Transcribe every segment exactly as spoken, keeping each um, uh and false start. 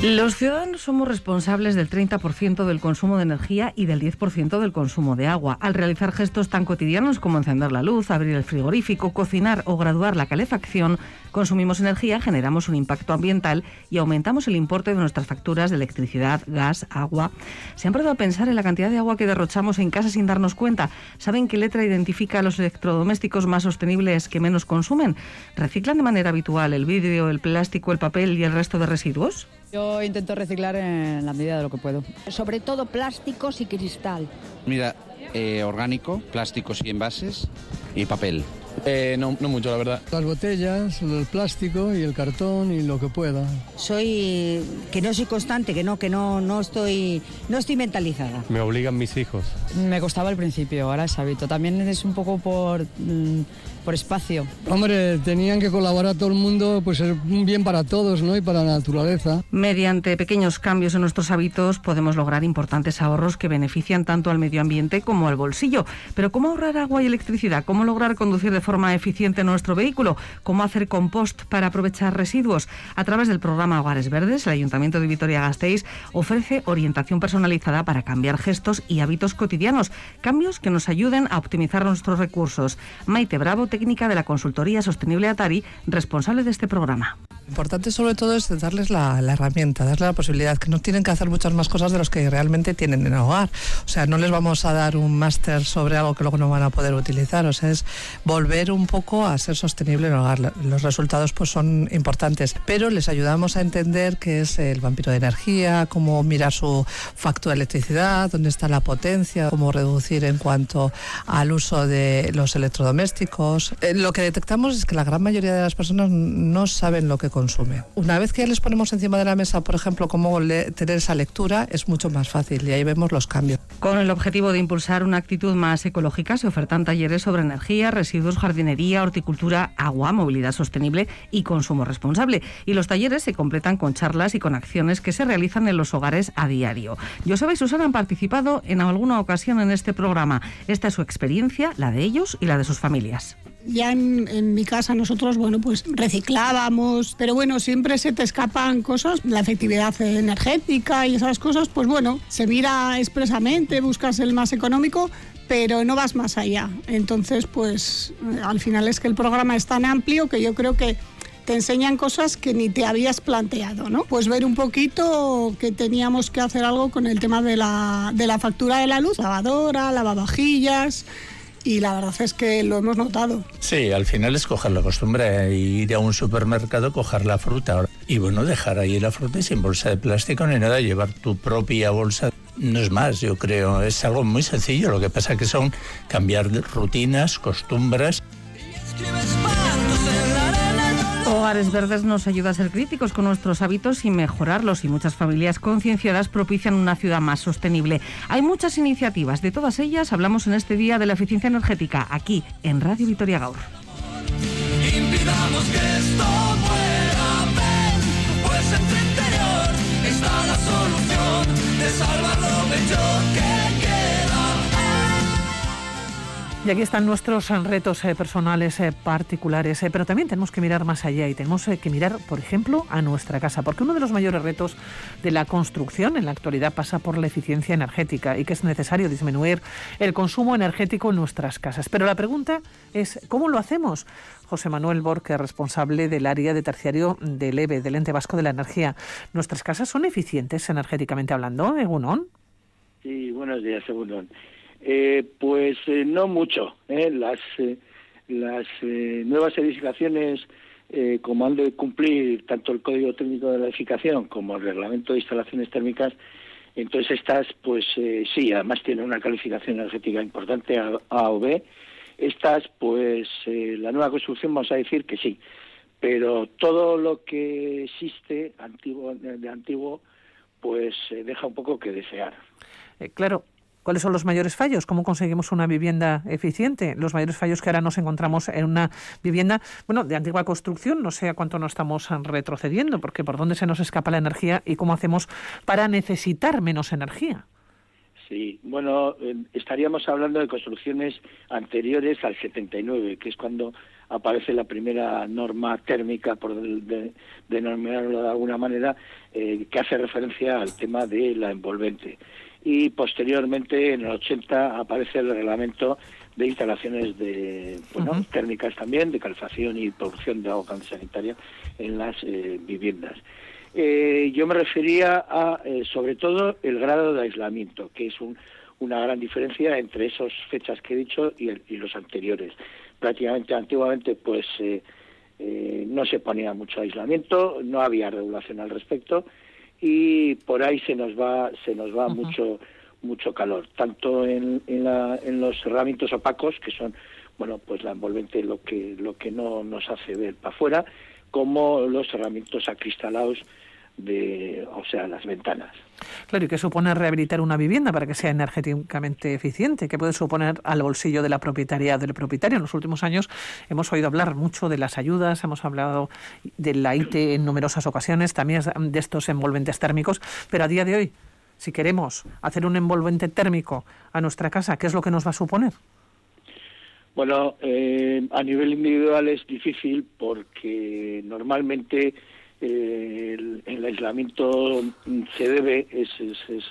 Los ciudadanos somos responsables del treinta por ciento del consumo de energía y del diez por ciento del consumo de agua. Al realizar gestos tan cotidianos como encender la luz, abrir el frigorífico, cocinar o graduar la calefacción, consumimos energía, generamos un impacto ambiental y aumentamos el importe de nuestras facturas de electricidad, gas, agua. ¿Se han parado a pensar en la cantidad de agua que derrochamos en casa sin darnos cuenta? ¿Saben qué letra identifica a los electrodomésticos más sostenibles que menos consumen? ¿Reciclan de manera habitual el vidrio, el plástico, el papel y el resto de residuos? Yo intento reciclar en la medida de lo que puedo. Sobre todo plásticos y cristal. Mira, eh, orgánico, plásticos y envases y papel. Eh, no, no mucho, la verdad. Las botellas, el plástico y el cartón y lo que pueda. Soy que no soy constante, que no, que no, no estoy, no estoy mentalizada. Me obligan mis hijos. Me costaba al principio, ahora es hábito. También es un poco por, mm, por espacio. Hombre, tenían que colaborar todo el mundo, pues es un bien para todos, ¿no? Y para la naturaleza. Mediante pequeños cambios en nuestros hábitos podemos lograr importantes ahorros que benefician tanto al medio ambiente como al bolsillo. Pero ¿cómo ahorrar agua y electricidad? ¿Cómo lograr conducir de forma eficiente nuestro vehículo? ¿Cómo hacer compost para aprovechar residuos? A través del programa Hogares Verdes, el Ayuntamiento de Vitoria-Gasteiz ofrece orientación personalizada para cambiar gestos y hábitos cotidianos, cambios que nos ayuden a optimizar nuestros recursos. Maite Bravo, técnica de la consultoría sostenible Atari, responsable de este programa. Lo importante sobre todo es darles la, la herramienta, darles la posibilidad, que no tienen que hacer muchas más cosas de los que realmente tienen en el hogar. O sea, no les vamos a dar un máster sobre algo que luego no van a poder utilizar. O sea, es volver un poco a ser sostenible en el hogar. Los resultados pues son importantes, pero les ayudamos a entender qué es el vampiro de energía, cómo mirar su factura de electricidad, dónde está la potencia, cómo reducir en cuanto al uso de los electrodomésticos. Eh, lo que detectamos es que la gran mayoría de las personas no saben lo que consumen. Una vez que ya les ponemos encima de la mesa, por ejemplo, cómo le- tener esa lectura, es mucho más fácil y ahí vemos los cambios. Con el objetivo de impulsar una actitud más ecológica, se ofertan talleres sobre energía, residuos, jardinería, horticultura, agua, movilidad sostenible y consumo responsable. Y los talleres se completan con charlas y con acciones que se realizan en los hogares a diario. Joseba y Susana han participado en alguna ocasión en este programa. Esta es su experiencia, la de ellos y la de sus familias. Ya en, en mi casa nosotros, bueno, pues reciclábamos, pero bueno, siempre se te escapan cosas, la efectividad energética y esas cosas, pues bueno, se mira expresamente, buscas el más económico, pero no vas más allá. Entonces, pues al final es que el programa es tan amplio que yo creo que te enseñan cosas que ni te habías planteado, ¿no? Pues ver un poquito que teníamos que hacer algo con el tema de la, de la factura de la luz, lavadora, lavavajillas. Y la verdad es que lo hemos notado. Sí, al final es coger la costumbre de ir a un supermercado, coger la fruta y bueno, dejar ahí la fruta y sin bolsa de plástico ni nada, llevar tu propia bolsa. No es más, yo creo, es algo muy sencillo, lo que pasa que son cambiar rutinas, costumbres. Hogares Verdes nos ayuda a ser críticos con nuestros hábitos y mejorarlos, y muchas familias concienciadas propician una ciudad más sostenible. Hay muchas iniciativas, de todas ellas hablamos en este Día de la Eficiencia Energética, aquí en Radio Vitoria Gaur. Impidamos que esto muera, ven, pues en tu interior está la solución de salvar lo bello que queda. Y aquí están nuestros retos eh, personales, eh, particulares, eh, pero también tenemos que mirar más allá y tenemos eh, que mirar, por ejemplo, a nuestra casa, porque uno de los mayores retos de la construcción en la actualidad pasa por la eficiencia energética y que es necesario disminuir el consumo energético en nuestras casas. Pero la pregunta es, ¿cómo lo hacemos? José Manuel Borque, responsable del área de terciario del E B E, del Ente Vasco de la Energía. ¿Nuestras casas son eficientes energéticamente hablando, Egunon? Sí, buenos días, Egunon. Eh, pues eh, no mucho. ¿eh? Las eh, las eh, nuevas edificaciones, eh, como han de cumplir tanto el Código Técnico de la Edificación como el Reglamento de Instalaciones Térmicas, entonces estas, pues eh, sí, además tienen una calificación energética importante, A, A o B. Estas, pues eh, la nueva construcción vamos a decir que sí, pero todo lo que existe antiguo de antiguo, pues eh, deja un poco que desear. Eh, claro. ¿Cuáles son los mayores fallos? ¿Cómo conseguimos una vivienda eficiente? Los mayores fallos que ahora nos encontramos en una vivienda, bueno, de antigua construcción, no sé a cuánto nos estamos retrocediendo, porque por dónde se nos escapa la energía y cómo hacemos para necesitar menos energía. Sí, bueno, eh, estaríamos hablando de construcciones anteriores al setenta y nueve, que es cuando aparece la primera norma térmica, por de, de, denominarlo de alguna manera, eh, que hace referencia al tema de la envolvente. Y posteriormente, en el ochenta, aparece el reglamento de instalaciones de bueno uh-huh. térmicas también, de calefacción y producción de agua sanitaria en las eh, viviendas. Eh, yo me refería a, eh, sobre todo, el grado de aislamiento, que es un, una gran diferencia entre esas fechas que he dicho y, el, y los anteriores. Prácticamente, antiguamente, pues eh, eh, no se ponía mucho aislamiento, no había regulación al respecto, y por ahí se nos va, se nos va uh-huh. mucho, mucho calor, tanto en, en, la, en los cerramientos opacos, que son, bueno, pues la envolvente lo que, lo que no nos hace ver para afuera, como los cerramientos acristalados, de, o sea, las ventanas. Claro, ¿y qué supone rehabilitar una vivienda para que sea energéticamente eficiente? ¿Qué puede suponer al bolsillo de la propietaria del propietario? En los últimos años hemos oído hablar mucho de las ayudas, hemos hablado de la I T E en numerosas ocasiones, también de estos envolventes térmicos, pero a día de hoy, si queremos hacer un envolvente térmico a nuestra casa, ¿qué es lo que nos va a suponer? Bueno, eh, a nivel individual es difícil porque normalmente eh, el, el aislamiento se debe, es, es, es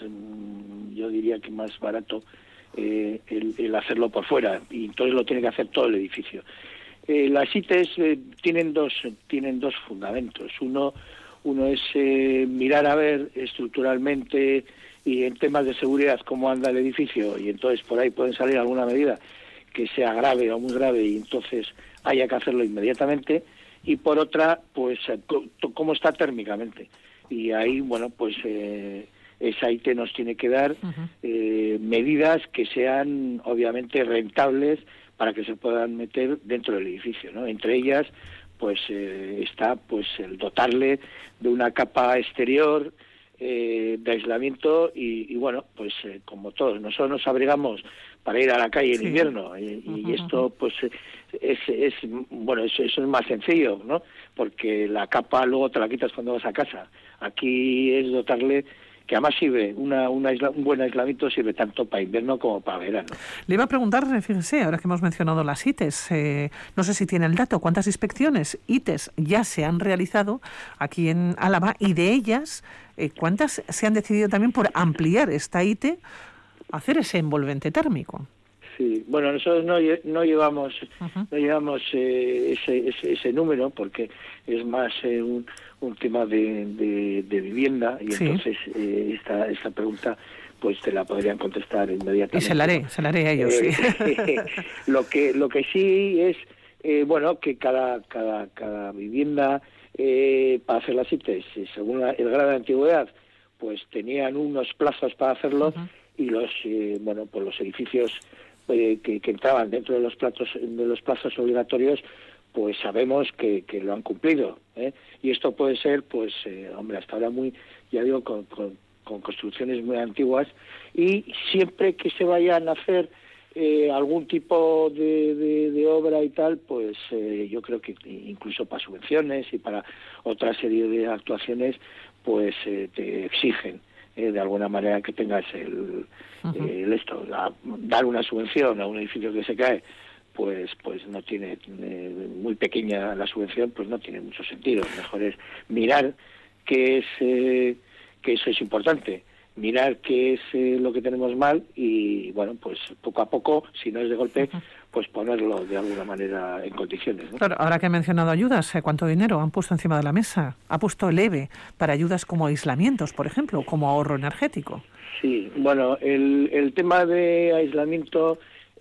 yo diría que más barato eh, el, el hacerlo por fuera, y entonces lo tiene que hacer todo el edificio. Eh, las I T E S eh, tienen dos tienen dos fundamentos. Uno uno es eh, mirar a ver estructuralmente y en temas de seguridad cómo anda el edificio, y entonces por ahí pueden salir alguna medida que sea grave o muy grave y entonces haya que hacerlo inmediatamente, y por otra, pues cómo está térmicamente. Y ahí, bueno, pues eh, esa I T E nos tiene que dar uh-huh. eh, medidas que sean obviamente rentables para que se puedan meter dentro del edificio, ¿no? Entre ellas, pues eh, está pues el dotarle de una capa exterior eh, de aislamiento y, y bueno, pues eh, como todos, nosotros nos abrigamos para ir a la calle en sí. invierno y, y uh-huh. esto pues es, es bueno eso, eso es más sencillo, ¿no? Porque la capa luego te la quitas cuando vas a casa. Aquí es dotarle, que además sirve, una, una isla, un buen aislamiento sirve tanto para invierno como para verano. Le iba a preguntar, fíjese, ahora que hemos mencionado las I T E S, eh, no sé si tiene el dato, ¿cuántas inspecciones I T E S ya se han realizado aquí en Álava? Y de ellas, eh, ¿cuántas se han decidido también por ampliar esta I T E a hacer ese envolvente térmico? Sí, bueno, nosotros no, no llevamos uh-huh. no llevamos eh, ese, ese, ese número porque es más eh, un, un tema de, de, de vivienda y sí. entonces eh, esta esta pregunta pues te la podrían contestar inmediatamente. Y se la haré, se la haré a ellos. Eh, sí. lo que lo que sí es eh, bueno que cada cada cada vivienda eh, para hacer las I T E S según la, el grado de antigüedad pues tenían unos plazos para hacerlo uh-huh. y los eh, bueno pues los edificios eh, que, que entraban dentro de los plazos de los plazos obligatorios pues sabemos que, que lo han cumplido, ¿eh? Y esto puede ser pues eh, hombre hasta ahora muy ya digo con, con, con construcciones muy antiguas, y siempre que se vayan a hacer eh, algún tipo de, de, de obra y tal pues eh, yo creo que incluso para subvenciones y para otra serie de actuaciones pues eh, te exigen Eh, de alguna manera que tengas el, uh-huh. el esto, a, dar una subvención a un edificio que se cae, pues pues no tiene, eh, muy pequeña la subvención, pues no tiene mucho sentido. Mejor es mirar qué es, eh, que eso es importante, mirar qué es eh, lo que tenemos mal y, bueno, pues poco a poco, si no es de golpe, uh-huh. pues ponerlo de alguna manera en condiciones, ¿no? Claro, ahora que he mencionado ayudas, ¿cuánto dinero han puesto encima de la mesa? ¿Ha puesto el E B E para ayudas como aislamientos, por ejemplo, como ahorro energético? Sí, bueno, el, el tema de aislamiento,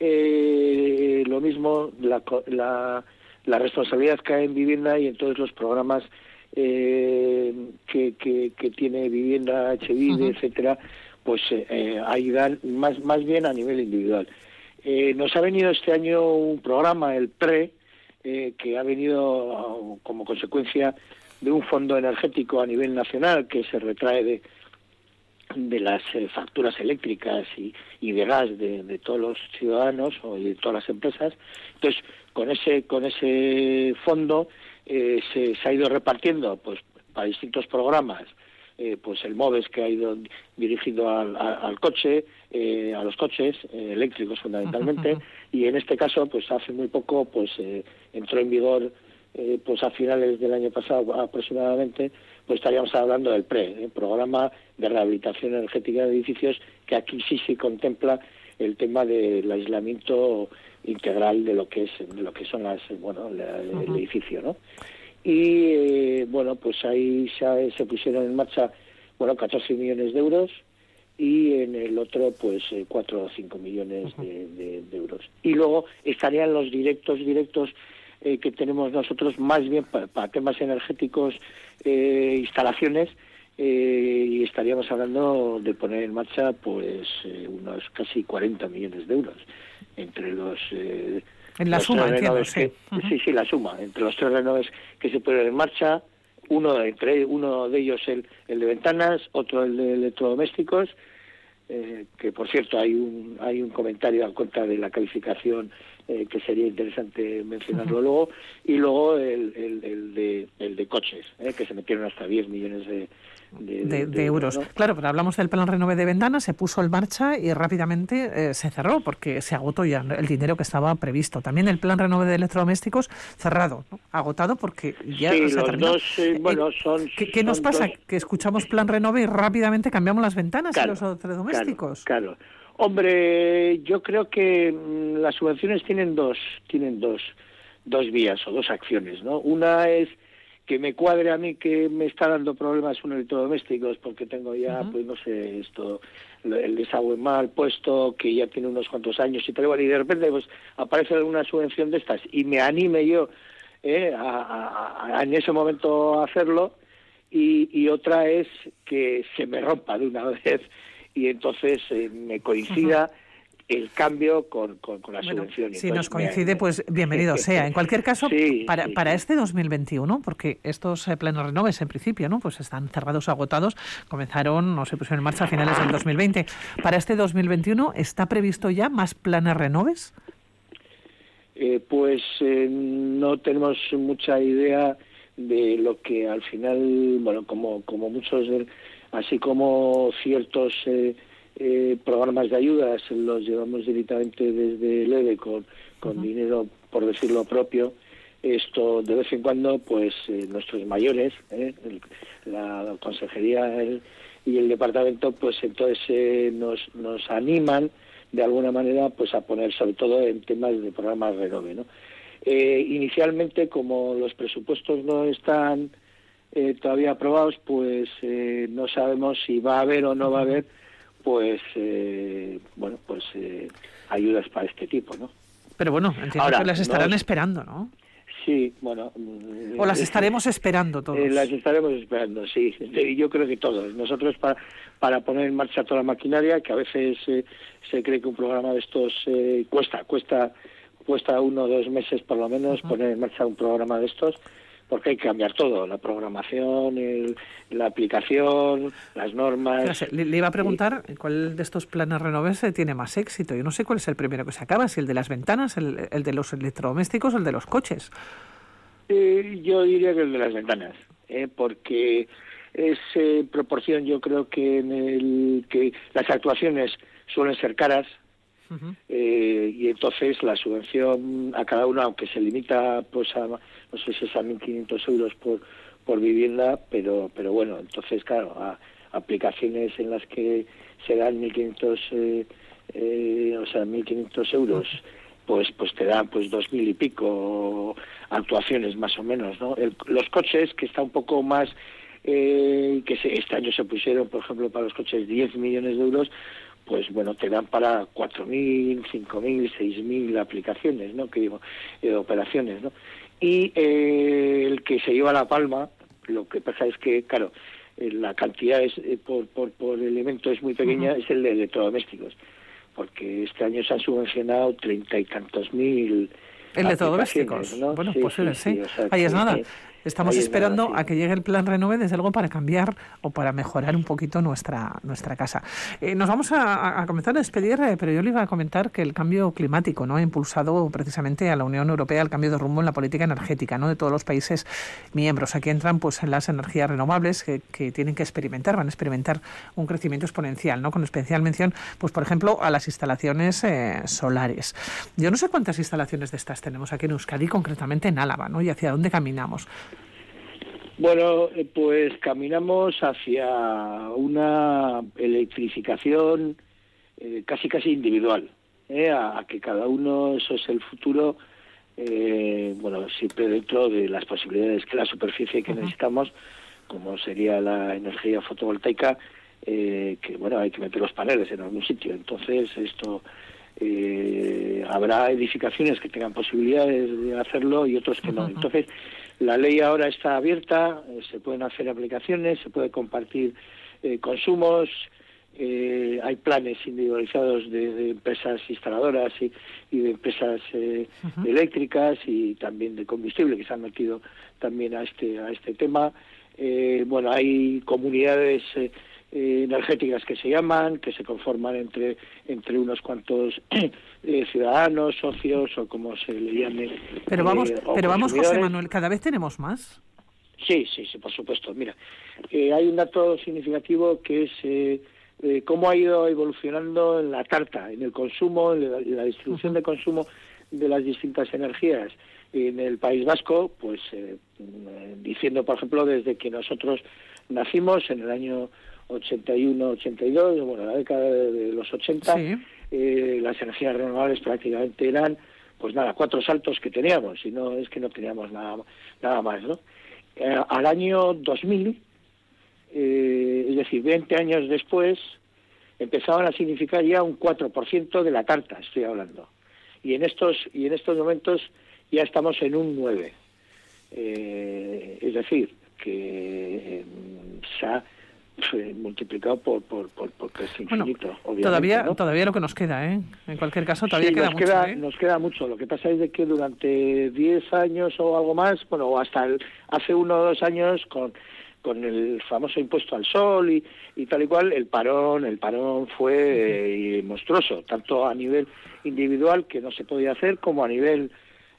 eh, lo mismo, la, la, la responsabilidad cae en vivienda y entonces los programas eh, que, que, que tiene vivienda, H V I D, uh-huh. etcétera, pues eh, ayudan más, más bien a nivel individual. Eh, nos ha venido este año un programa, el P R E, eh, que ha venido como consecuencia de un fondo energético a nivel nacional que se retrae de, de las eh, facturas eléctricas y, y de gas de, de todos los ciudadanos o de todas las empresas. Entonces, con ese con ese fondo eh, se, se ha ido repartiendo pues para distintos programas eh, pues el MOVES, que ha ido dirigido al, al, al coche, eh, a los coches eh, eléctricos fundamentalmente, y en este caso, pues hace muy poco, pues eh, entró en vigor, eh, pues a finales del año pasado aproximadamente, pues estaríamos hablando del PRE, el Programa de Rehabilitación Energética de Edificios, que aquí sí se contempla el tema del aislamiento integral de lo que es de lo que son las bueno la, el uh-huh. edificio, ¿no? Y eh, bueno, pues ahí se, se pusieron en marcha bueno catorce millones de euros y en el otro pues eh, cuatro o cinco millones uh-huh. de, de, de euros. Y luego estarían los directos directos eh, que tenemos nosotros más bien para, para temas energéticos, eh, instalaciones. Eh, y estaríamos hablando de poner en marcha pues eh, unos casi cuarenta millones de euros entre los eh, en la los suma, entiendo, sí. Que, uh-huh. sí sí la suma entre los tres renoves que se ponen en marcha, uno entre uno de ellos el, el de ventanas, otro el de electrodomésticos, eh, que por cierto hay un hay un comentario a cuenta de la calificación eh, que sería interesante mencionarlo uh-huh. luego, y luego el, el, el de el de coches, eh, que se metieron hasta diez millones de De, de, de, de euros, euros. ¿no? Claro, pero hablamos del plan Renove de Ventanas, se puso en marcha y rápidamente eh, se cerró porque se agotó ya el dinero que estaba previsto. También el plan Renove de Electrodomésticos cerrado, ¿no? Agotado porque ya sí, se los terminó. dos, eh, bueno, son... ¿Qué, qué nos son pasa? Dos... Que escuchamos plan Renove y rápidamente cambiamos las ventanas claro, y los electrodomésticos. Claro, claro. Hombre, yo creo que mmm, las subvenciones tienen dos, tienen dos, dos vías o dos acciones, ¿no? Una es que me cuadre a mí que me está dando problemas un electrodomésticos porque tengo ya, uh-huh. pues no sé, esto, el desagüe mal puesto, que ya tiene unos cuantos años y tal, y de repente pues aparece alguna subvención de estas y me anime yo eh, a, a, a, en ese momento a hacerlo, y, y otra es que se me rompa de una vez y entonces eh, me coincida uh-huh. el cambio con, con, con la bueno, subvención. Si nos coincide, me, pues bienvenido sea. En cualquier caso, sí, para, sí, para sí. este dos mil veintiuno, porque estos eh, planes renoves en principio, ¿no? Pues están cerrados, agotados, comenzaron, no se pusieron en marcha a finales del dos mil veinte. Para este dos mil veintiuno, ¿está previsto ya más planes renoves? Eh, pues eh, no tenemos mucha idea de lo que al final, bueno, como, como muchos, de, así como ciertos... Eh, Eh, programas de ayudas los llevamos directamente desde el E D E con, con uh-huh. dinero, por decirlo propio. Esto de vez en cuando, pues eh, nuestros mayores, eh, el, la consejería el, y el departamento, pues entonces eh, nos, nos animan de alguna manera pues a poner sobre todo en temas de programas Renove, ¿no? Eh, inicialmente, como los presupuestos no están eh, todavía aprobados, pues eh, no sabemos si va a haber o no va a haber pues eh, bueno pues eh, ayudas para este tipo, ¿no? Pero bueno, entiendo Ahora, que las estarán no, esperando, ¿no? Sí, bueno... O las estaremos esperando todos. Eh, las estaremos esperando, sí. Yo creo que todos. Nosotros para para poner en marcha toda la maquinaria, que a veces eh, se cree que un programa de estos eh, cuesta, cuesta, cuesta uno o dos meses por lo menos uh-huh. poner en marcha un programa de estos, porque hay que cambiar todo, la programación, el, la aplicación, las normas... Claro, le, le iba a preguntar y... cuál de estos planes renoves tiene más éxito. Yo no sé cuál es el primero que se acaba, si el de las ventanas, el, el de los electrodomésticos o el de los coches. Eh, yo diría que el de las ventanas, eh, porque es eh, proporción, yo creo que en el que las actuaciones suelen ser caras, Uh-huh. Eh, y entonces la subvención a cada uno, aunque se limita pues a no sé si es a mil quinientos euros por por vivienda, pero pero bueno, entonces claro, a aplicaciones en las que se dan mil quinientos eh, eh, o sea mil quinientos euros, pues pues te dan pues dos mil y pico actuaciones más o menos, ¿no? El, los coches, que está un poco más eh, que se, este año se pusieron, por ejemplo, para los coches diez millones de euros, pues bueno, te dan para cuatro mil, cinco mil, seis mil aplicaciones, ¿no? Que digo, eh, operaciones, ¿no? Y eh, el que se lleva la palma, lo que pasa es que, claro, eh, la cantidad es eh, por, por, por elemento es muy pequeña, uh-huh. es el de electrodomésticos, porque este año se han subvencionado treinta y tantos mil electrodomésticos, ¿no? Bueno, sí, pues sí, sí, sí. sí, o sea, ahí es que, nada. Que, Estamos ahí esperando nada, sí. a que llegue el plan Renove, desde luego, para cambiar o para mejorar un poquito nuestra nuestra casa. Eh, nos vamos a, a comenzar a despedir, eh, pero yo le iba a comentar que el cambio climático, ¿no?, ha impulsado precisamente a la Unión Europea el cambio de rumbo en la política energética, ¿no?, de todos los países miembros. Aquí entran pues las energías renovables que, que tienen que experimentar, van a experimentar un crecimiento exponencial, ¿no?, con especial mención, pues por ejemplo, a las instalaciones eh, solares. Yo no sé cuántas instalaciones de estas tenemos aquí en Euskadi, concretamente en Álava, ¿no?, y hacia dónde caminamos. Bueno, pues caminamos hacia una electrificación eh, casi casi individual, ¿eh? a, a que cada uno, eso es el futuro, eh, bueno, siempre dentro de las posibilidades que la superficie que uh-huh. necesitamos, como sería la energía fotovoltaica, eh, que bueno, hay que meter los paneles en algún sitio. Entonces esto eh, habrá edificaciones que tengan posibilidades de hacerlo y otros que no. Uh-huh. Entonces la ley ahora está abierta, eh, se pueden hacer aplicaciones, se puede compartir eh, consumos, eh, hay planes individualizados de, de empresas instaladoras y, y de empresas eh, uh-huh. eléctricas y también de combustible que se han metido también a este a este tema. Eh, bueno, hay comunidades eh, eh, energéticas que se llaman, que se conforman entre entre unos cuantos eh, ciudadanos, socios o como se le llame. Pero vamos, eh, pero vamos, José Manuel, cada vez tenemos más. Sí, sí, sí, por supuesto. Mira, eh, hay un dato significativo que es eh, eh, cómo ha ido evolucionando en la tarta, en el consumo, en la, en la distribución uh-huh. de consumo de las distintas energías en el País Vasco, pues eh, diciendo, por ejemplo, desde que nosotros nacimos en el año ochenta y uno, ochenta y dos, bueno, la década de los ochenta, sí. eh, las energías renovables prácticamente eran, pues nada, cuatro saltos que teníamos, y no es que no teníamos nada, nada más, ¿no? Eh, al año dos mil, eh, es decir, veinte años después, empezaban a significar ya un cuatro por ciento de la tarta, estoy hablando. Y en estos y en estos momentos ya estamos en un nueve. Eh, es decir, que eh, se ha eh, multiplicado por por por, por que es infinito, bueno, obviamente, todavía ¿no? Todavía lo que nos queda, ¿eh? En cualquier caso, todavía sí, queda nos mucho, queda, ¿eh? Nos queda mucho. Lo que pasa es de que durante diez años o algo más, bueno, o hasta el, hace uno o dos años, con con el famoso impuesto al sol y, y tal y cual, el parón, el parón fue eh, monstruoso, tanto a nivel individual, que no se podía hacer, como a nivel,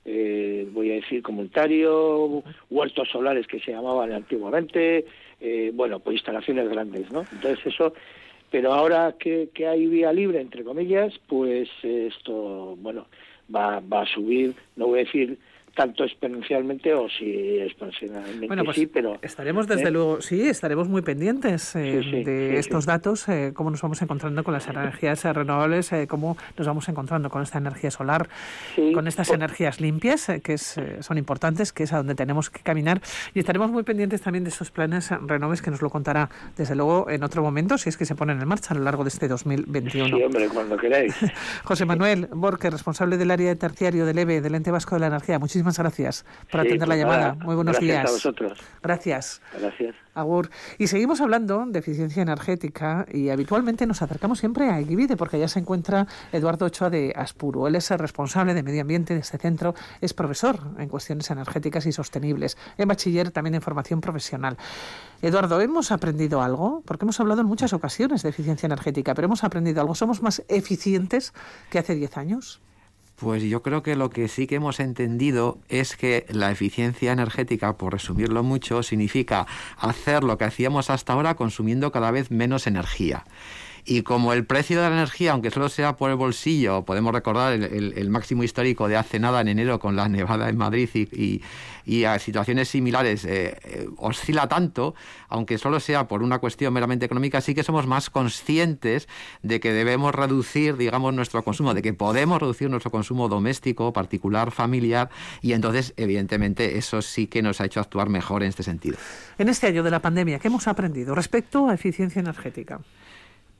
eh, voy a decir, comunitario, huertos solares que se llamaban antiguamente, eh, bueno, pues instalaciones grandes, ¿no? Entonces eso, pero ahora que, que hay vía libre, entre comillas, pues esto, bueno, va, va a subir, no voy a decir tanto exponencialmente o si exponencialmente bueno, pues sí, pero estaremos desde ¿eh? luego, sí, estaremos muy pendientes eh, sí, sí, de sí, estos sí. datos, eh, cómo nos vamos encontrando con las energías renovables, eh, cómo nos vamos encontrando con esta energía solar, sí, con estas por... energías limpias, eh, que es, eh, son importantes, que es a donde tenemos que caminar, y estaremos muy pendientes también de esos planes renovables, que nos lo contará desde luego en otro momento, si es que se ponen en marcha a lo largo de este dos mil veintiuno. Sí, hombre, cuando queráis. José Manuel Borque, responsable del área de terciario del E B E, del Ente Vasco de la Energía, muchísimas gracias por sí, atender pues la llamada. Nada, muy buenos gracias días. A vosotros. Gracias. Gracias. Agur. Y seguimos hablando de eficiencia energética y habitualmente nos acercamos siempre a Eguivide porque allá se encuentra Eduardo Ochoa de Aspuru. Él es el responsable de medio ambiente de este centro, es profesor en cuestiones energéticas y sostenibles, en bachiller también en formación profesional. Eduardo, ¿hemos aprendido algo? Porque hemos hablado en muchas ocasiones de eficiencia energética, pero hemos aprendido algo. ¿Somos más eficientes que hace diez años? Pues yo creo que lo que sí que hemos entendido es que la eficiencia energética, por resumirlo mucho, significa hacer lo que hacíamos hasta ahora consumiendo cada vez menos energía. Y como el precio de la energía, aunque solo sea por el bolsillo, podemos recordar el, el, el máximo histórico de hace nada en enero con la nevada en Madrid y, y, y a situaciones similares, eh, eh, oscila tanto, aunque solo sea por una cuestión meramente económica, sí que somos más conscientes de que debemos reducir, digamos, nuestro consumo, de que podemos reducir nuestro consumo doméstico, particular, familiar, y entonces, evidentemente, eso sí que nos ha hecho actuar mejor en este sentido. En este año de la pandemia, ¿qué hemos aprendido respecto a eficiencia energética?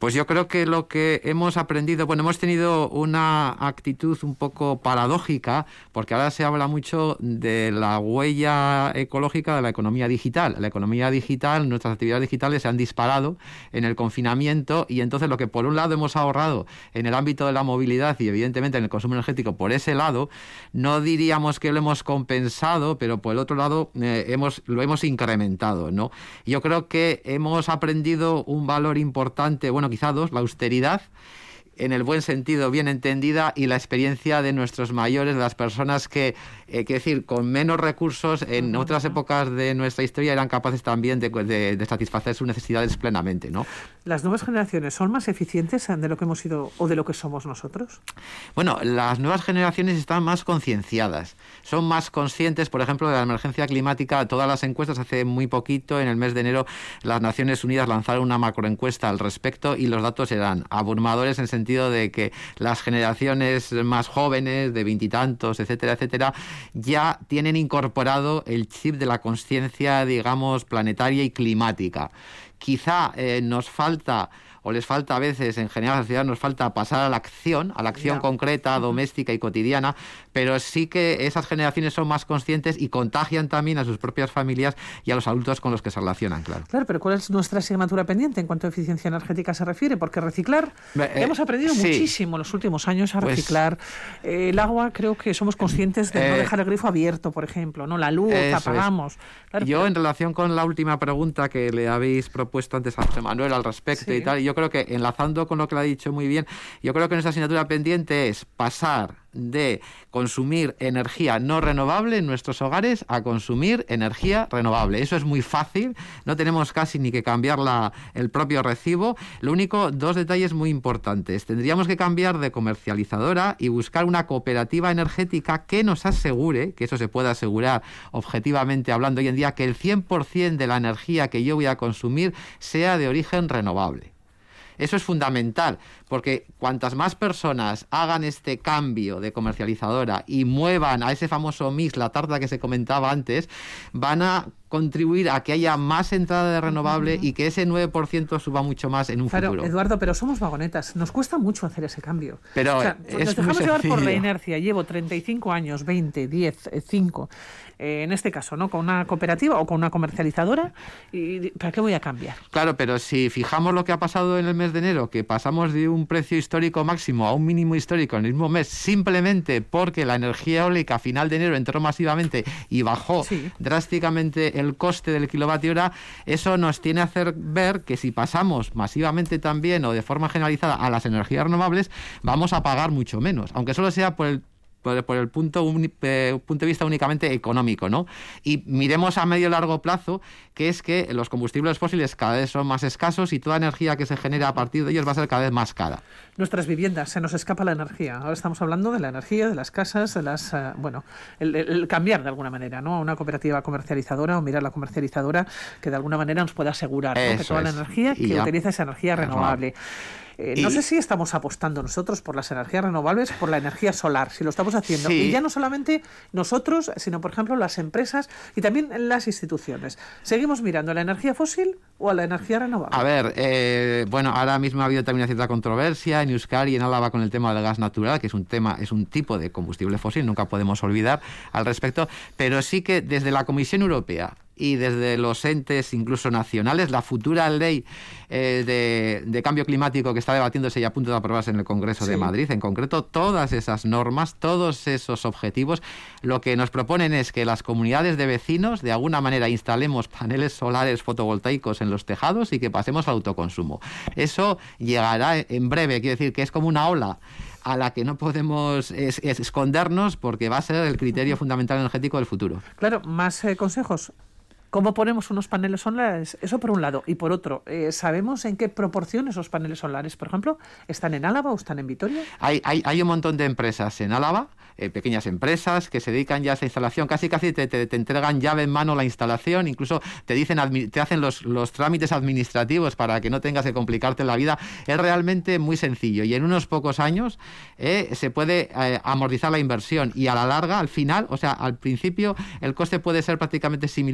Pues yo creo que lo que hemos aprendido, bueno, hemos tenido una actitud un poco paradójica, porque ahora se habla mucho de la huella ecológica de la economía digital. La economía digital, nuestras actividades digitales se han disparado en el confinamiento, y entonces lo que por un lado hemos ahorrado en el ámbito de la movilidad y evidentemente en el consumo energético por ese lado, no diríamos que lo hemos compensado, pero por el otro lado eh, hemos, lo hemos incrementado, ¿no? Yo creo que hemos aprendido un valor importante, bueno, quizá dos, la austeridad, en el buen sentido, bien entendida, y la experiencia de nuestros mayores, de las personas que, eh, que decir, con menos recursos en uh-huh. otras épocas de nuestra historia eran capaces también de, de, de satisfacer sus necesidades plenamente, ¿no? ¿Las nuevas generaciones son más eficientes de lo que hemos sido o de lo que somos nosotros? Bueno, las nuevas generaciones están más concienciadas, son más conscientes, por ejemplo, de la emergencia climática. Todas las encuestas, hace muy poquito, en el mes de enero, las Naciones Unidas lanzaron una macroencuesta al respecto y los datos eran abrumadores en sentido de que las generaciones más jóvenes, de veintitantos, etcétera, etcétera, ya tienen incorporado el chip de la conciencia, digamos, planetaria y climática. Quizá eh, nos falta, o les falta a veces, en general a la sociedad nos falta pasar a la acción, a la acción yeah. concreta, doméstica y cotidiana, pero sí que esas generaciones son más conscientes y contagian también a sus propias familias y a los adultos con los que se relacionan, claro. Claro, pero ¿cuál es nuestra asignatura pendiente en cuanto a eficiencia energética se refiere? Porque reciclar, eh, hemos aprendido sí. muchísimo en los últimos años a reciclar. Pues, eh, el agua, creo que somos conscientes de eh, no dejar el grifo abierto, por ejemplo, ¿no? La luz, apagamos. Claro, yo, pero... en relación con la última pregunta que le habéis propuesto antes a José Manuel al respecto sí. y tal, yo creo que, enlazando con lo que le ha dicho muy bien, yo creo que nuestra asignatura pendiente es pasar de consumir energía no renovable en nuestros hogares a consumir energía renovable. Eso es muy fácil, no tenemos casi ni que cambiar la, el propio recibo. Lo único, dos detalles muy importantes. Tendríamos que cambiar de comercializadora y buscar una cooperativa energética que nos asegure, que eso se puede asegurar objetivamente hablando hoy en día, que el cien por ciento de la energía que yo voy a consumir sea de origen renovable. Eso es fundamental, porque cuantas más personas hagan este cambio de comercializadora y muevan a ese famoso mix, la tarta que se comentaba antes, van a contribuir a que haya más entrada de renovable uh-huh. y que ese nueve por ciento suba mucho más en un claro, futuro. Eduardo, pero somos vagonetas. Nos cuesta mucho hacer ese cambio. Pero o sea, es nos dejamos muy llevar por la sencillo. inercia. Llevo treinta y cinco años, veinte, diez, cinco, eh, en este caso, ¿no? Con una cooperativa o con una comercializadora. Y ¿para qué voy a cambiar? Claro, pero si fijamos lo que ha pasado en el mes de enero, que pasamos de un precio histórico máximo a un mínimo histórico en el mismo mes, simplemente porque la energía eólica a final de enero entró masivamente y bajó sí. drásticamente el coste del kilovatio hora, eso nos tiene a hacer ver que si pasamos masivamente también o de forma generalizada a las energías renovables, vamos a pagar mucho menos, aunque solo sea por el por, por el punto, un, eh, punto de vista únicamente económico, ¿no? Y miremos a medio y largo plazo, que es que los combustibles fósiles cada vez son más escasos y toda energía que se genera a partir de ellos va a ser cada vez más cara. Nuestras viviendas, se nos escapa la energía. Ahora estamos hablando de la energía, de las casas, de las, uh, bueno, el, el, el cambiar de alguna manera, ¿no? A una cooperativa comercializadora o mirar la comercializadora que de alguna manera nos pueda asegurar, ¿no? Que toda es. la energía que ya. utiliza esa energía renovable. Eh, no y... sé si estamos apostando nosotros por las energías renovables, por la energía solar, si lo estamos haciendo. Sí. Y ya no solamente nosotros, sino, por ejemplo, las empresas y también las instituciones. ¿Seguimos mirando a la energía fósil o a la energía renovable? A ver, eh, bueno, ahora mismo ha habido también una cierta controversia en Euskadi y en Álava con el tema del gas natural, que es un tema, es un tipo de combustible fósil, nunca podemos olvidar al respecto, pero sí que desde la Comisión Europea y desde los entes incluso nacionales, la futura ley eh, de, de cambio climático que está debatiéndose y a punto de aprobarse en el Congreso sí. de Madrid, en concreto, todas esas normas, todos esos objetivos, lo que nos proponen es que las comunidades de vecinos de alguna manera instalemos paneles solares fotovoltaicos en los tejados y que pasemos al autoconsumo. Eso llegará en breve, quiero decir que es como una ola a la que no podemos es, es escondernos porque va a ser el criterio fundamental energético del futuro. Claro, más eh, consejos. ¿Cómo ponemos unos paneles solares? Eso por un lado. Y por otro, eh, ¿sabemos en qué proporción esos paneles solares, por ejemplo, están en Álava o están en Vitoria? Hay, hay, hay un montón de empresas en Álava, eh, pequeñas empresas, que se dedican ya a esa instalación. Casi casi te, te, te entregan llave en mano la instalación, incluso te dicen te hacen los, los trámites administrativos para que no tengas que complicarte la vida. Es realmente muy sencillo y en unos pocos años eh, se puede eh, amortizar la inversión y a la larga, al final, o sea, al principio, el coste puede ser prácticamente similar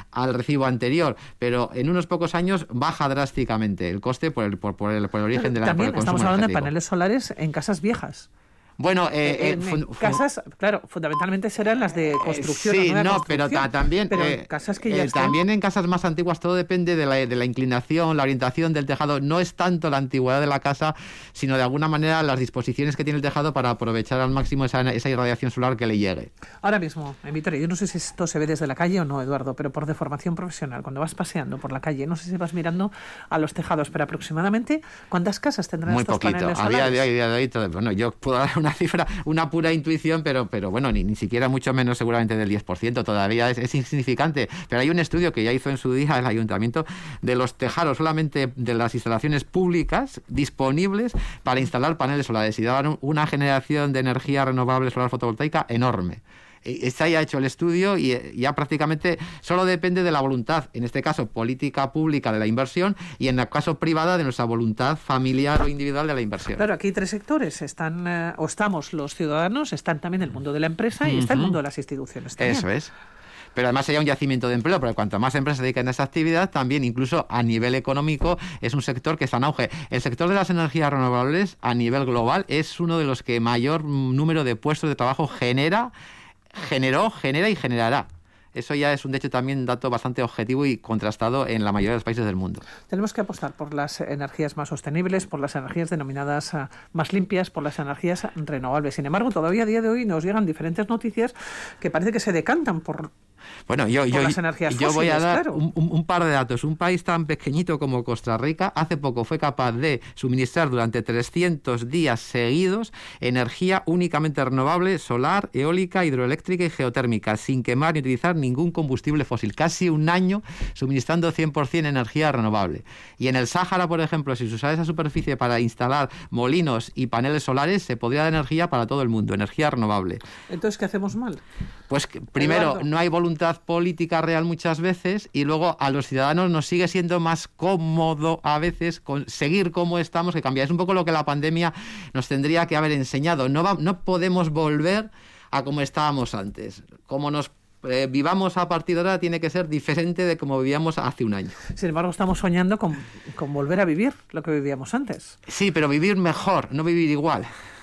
al recibo anterior, pero en unos pocos años baja drásticamente el coste por el, por, por el, por el origen de la También por el estamos consumo hablando de energético. paneles solares en casas viejas. Bueno, eh, en, eh, en fun- casas, claro, fundamentalmente serán las de construcción. Sí, o nueva no, construcción, pero ta- también, pero en eh, casas que ya eh, están- también en casas más antiguas todo depende de la, de la inclinación, la orientación del tejado. No es tanto la antigüedad de la casa, sino de alguna manera las disposiciones que tiene el tejado para aprovechar al máximo esa, esa irradiación solar que le llegue. Ahora mismo, en Vitoria, yo no sé si esto se ve desde la calle o no, Eduardo, pero por deformación profesional, cuando vas paseando por la calle, no sé si vas mirando a los tejados, pero aproximadamente, ¿cuántas casas tendrán Muy estos poquito. paneles A día solares? de hoy, día de hoy, todo- bueno, yo puedo dar una cifra, una pura intuición, pero, pero bueno, ni, ni siquiera mucho menos seguramente del diez por ciento, todavía es, es insignificante. Pero hay un estudio que ya hizo en su día el ayuntamiento de los tejados solamente de las instalaciones públicas disponibles para instalar paneles solares y daban una generación de energía renovable solar fotovoltaica enorme. Se haya hecho el estudio y ya prácticamente solo depende de la voluntad, en este caso política pública de la inversión y en el caso privada de nuestra voluntad familiar o individual de la inversión. Claro, aquí hay tres sectores, están eh, o estamos los ciudadanos, están también el mundo de la empresa y está el Ujú. mundo de las instituciones también. Eso es. Pero además sería un yacimiento de empleo, porque cuanto más empresas se dediquen a esta actividad, también incluso a nivel económico es un sector que está en auge. El sector de las energías renovables a nivel global es uno de los que mayor número de puestos de trabajo genera, generó, genera y generará. Eso ya es un de hecho también un dato bastante objetivo y contrastado en la mayoría de los países del mundo. Tenemos que apostar por las energías más sostenibles, por las energías denominadas uh, más limpias, por las energías renovables. Sin embargo, todavía a día de hoy nos llegan diferentes noticias que parece que se decantan por... Bueno, yo, por yo, las energías yo voy a fósiles, dar claro. un, un- un par de datos. Un país tan pequeñito como Costa Rica hace poco fue capaz de suministrar durante trescientos días seguidos energía únicamente renovable, solar, eólica, hidroeléctrica y geotérmica, sin quemar ni utilizar ningún combustible fósil. Casi un año suministrando cien por ciento energía renovable. Y en el Sáhara, por ejemplo, si se usara esa superficie para instalar molinos y paneles solares, se podría dar energía para todo el mundo, energía renovable. Entonces, ¿qué hacemos mal? Pues que, primero, Eduardo. no hay voluntad política real muchas veces y luego a los ciudadanos nos sigue siendo más cómodo a veces con seguir como estamos que cambiar. Es un poco lo que la pandemia nos tendría que haber enseñado. No, va- no podemos volver a como estábamos antes. Como nos eh, vivamos a partir de ahora tiene que ser diferente de como vivíamos hace un año. Sin embargo, estamos soñando con, con volver a vivir lo que vivíamos antes. Sí, pero vivir mejor, no vivir igual,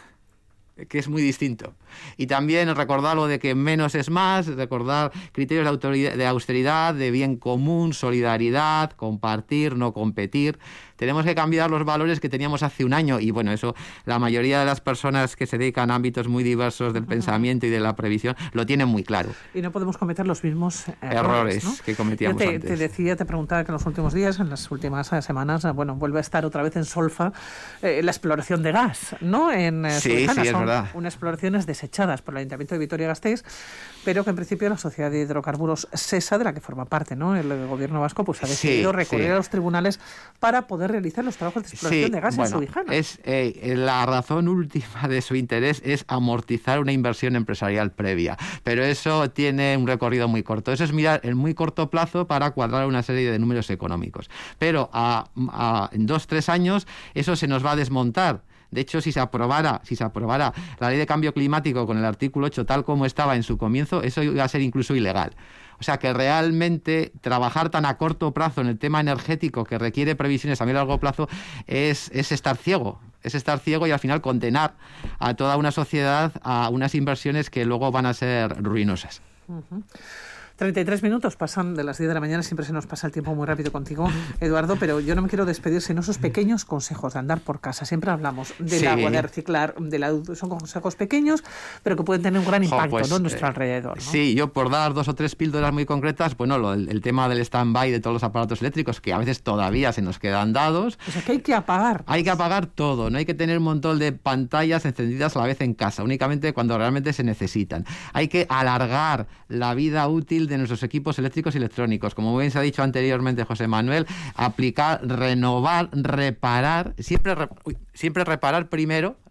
que es muy distinto. Y también recordar lo de que menos es más, recordar criterios de, autoridad, de austeridad, de bien común, solidaridad, compartir, no competir. Tenemos que cambiar los valores que teníamos hace un año y bueno, eso la mayoría de las personas que se dedican a ámbitos muy diversos del pensamiento y de la previsión lo tienen muy claro. Y no podemos cometer los mismos errores, Errores ¿no? que cometíamos Yo te, antes. te decía, te preguntaba que en los últimos días, en las últimas eh, semanas, eh, bueno, vuelve a estar otra vez en solfa eh, la exploración de gas, ¿no? En eh, Sí, Subijana. sí, es Son verdad. unas exploraciones desechadas por el Ayuntamiento de Vitoria-Gasteiz, pero que en principio la Sociedad de Hidrocarburos SESA, de la que forma parte, ¿no? El gobierno vasco pues ha decidido Sí, recurrir sí. a los tribunales para poder realizar los trabajos de exploración de gas en bueno, Subijana. es eh, la razón última de su interés es amortizar una inversión empresarial previa, pero eso tiene un recorrido muy corto. Eso es mirar en muy corto plazo para cuadrar una serie de números económicos. Pero a, a, en dos, tres años eso se nos va a desmontar. De hecho, si se aprobara, si se aprobara la ley de cambio climático con el artículo ocho tal como estaba en su comienzo, eso iba a ser incluso ilegal. O sea que realmente trabajar tan a corto plazo en el tema energético que requiere previsiones a medio y largo plazo es, es estar ciego. Es estar ciego y al final condenar a toda una sociedad a unas inversiones que luego van a ser ruinosas. Uh-huh. treinta y tres minutos pasan de las diez de la mañana, siempre se nos pasa el tiempo muy rápido contigo, Eduardo, pero yo no me quiero despedir sin esos pequeños consejos de andar por casa. Siempre hablamos del Sí. agua, de reciclar, de la, son consejos pequeños, pero que pueden tener un gran Jo, impacto, pues, ¿no? en nuestro eh, alrededor, ¿no? Sí, yo por dar dos o tres píldoras muy concretas, bueno, lo, el, el tema del stand-by de todos los aparatos eléctricos, que a veces todavía se nos quedan dados. O sea, que hay que apagar. Hay que apagar todo, no hay que tener un montón de pantallas encendidas a la vez en casa, únicamente cuando realmente se necesitan. Hay que alargar la vida útil de nuestros equipos eléctricos y electrónicos. Como bien se ha dicho anteriormente José Manuel, aplicar, renovar, reparar, siempre, re, uy, siempre reparar primero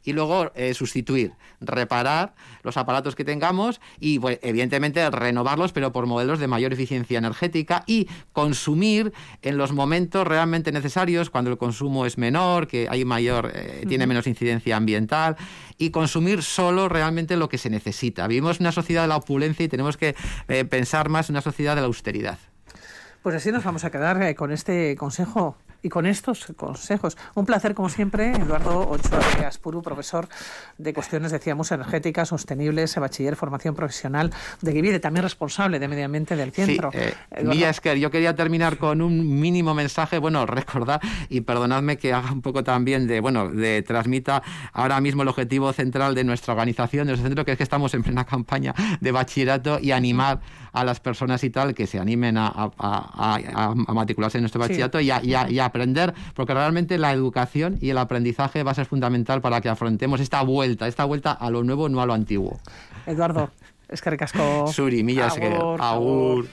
y luego eh, sustituir, reparar los aparatos que tengamos y, pues, evidentemente, renovarlos, pero por modelos de mayor eficiencia energética, y consumir en los momentos realmente necesarios, cuando el consumo es menor, que hay mayor, eh, tiene menos incidencia ambiental, y consumir solo realmente lo que se necesita. Vivimos en una sociedad de la opulencia y tenemos que eh, pensar más en una sociedad de la austeridad. Pues así nos vamos a quedar eh, con este consejo y con estos consejos. Un placer, como siempre, Eduardo Ochoa de Aspuru, profesor de cuestiones, decíamos, energéticas, sostenibles, bachiller, formación profesional de Givide, también responsable de medio ambiente del centro. Sí, eh, Milla Esker, yo quería terminar con un mínimo mensaje, bueno, recordar, y perdonadme que haga un poco también de, bueno, de transmita ahora mismo el objetivo central de nuestra organización, de nuestro centro, que es que estamos en plena campaña de bachillerato, y animar a las personas y tal que se animen a, a, a, a, a matricularse en nuestro bachillerato, sí. y, a, y, a, y a aprender, porque realmente la educación y el aprendizaje va a ser fundamental para que afrontemos esta vuelta, esta vuelta a lo nuevo, no a lo antiguo. Eduardo, eskerrik asko. Zuri, Milla Esker, agur.